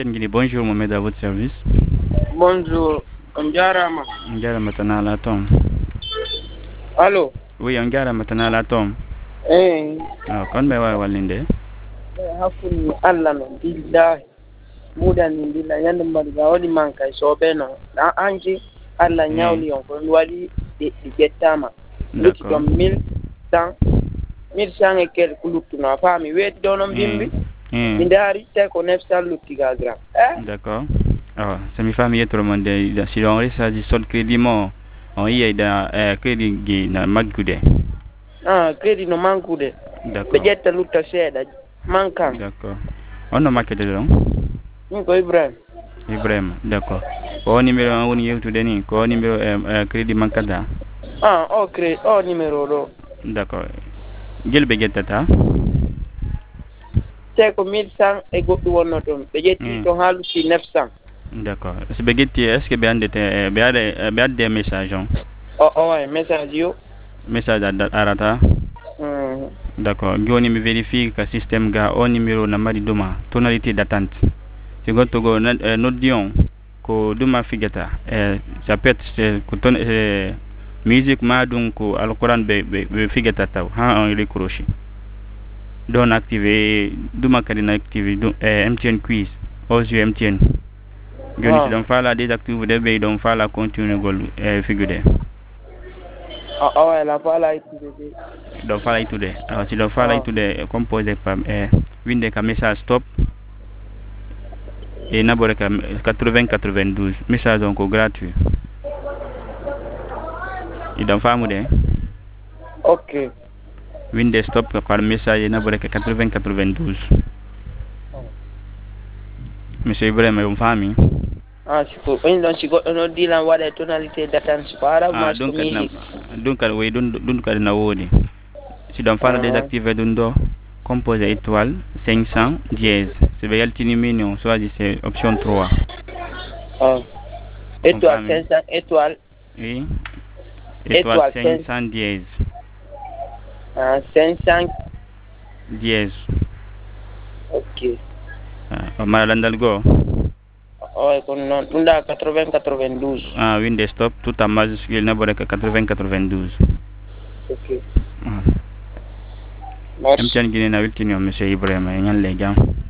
Bonjour, Mohamed, à votre service. Bonjour, Njarama. Ngara matana la tom. Allo. Oui, ngara matana la tom. Eh, Kon be wa walinde. hakuni Allah no billahi. Mudan ni billahi yanda mbaliga wali manka sobeno. Na anji Allah nyawli on ko wali di gettama. Luti D'accord. dom 1100 1100 e kel kuluttu na fami weti donon bimbi. Mindari te ko 900 lutti gagra. D'accord. Ça me fait mieux tout le monde. Si on reste du sol crédit mo, on y est dans crédit gi na maggude. Crédit no mankude. Be D'accord. jetta lutta seeda mankan. D'accord. On a marqué dedans. Min ko Ibrahim. Ibrahim. D'accord. Ko numéro on woni yewtude ni ko numéro crédit mankada. O numéro do. D'accord. Gel be jettata. Te ko 1100 e goɗɗu wonno toon ɓe ƴetti to haalusi 900. D'accord. So ɓe getti est ce que ɓe andete ɓe adde message on. Ouais, message yo. Message arata. D'accord. Joni mi vérifie que système ga o numéro na mari duma tonalité d'attente. Si goto go noddi on ko duma figata ça peut être ko ton musique ma dum ko alquran be figata taw ha on décroché. Don activer duma kadi na activer MTN quiz aux yeux MTN. Joni si don fala désactiver de be don fala continue gol figude. La fala itude. Don fala itude. Alors si don fala itude composé par winde ka message stop et nabore ka 80 92 message donc gratuit. Et don famude. OK. Winde stop par message et nabore ka 80 92. Monsieur Ibrahim yon fami. Si ko on don si goddo no dilan wada tonalité d'attente para mas ko musique. Donc way dun ka na wodi. Si don fala désactiver dun do composé étoile 500 dièse. C'est bien yaltini mignon, choisissez option 3. Étoile 500 étoile. Oui. Étoile 500 dièse. 500 dièse. OK. Malandal go. Kon non tunda 80 92. Winde stop tout en majuscule na boreka 80 92. OK. MTN Guinée na wiltini monsieur Ibrahima nyan le jam.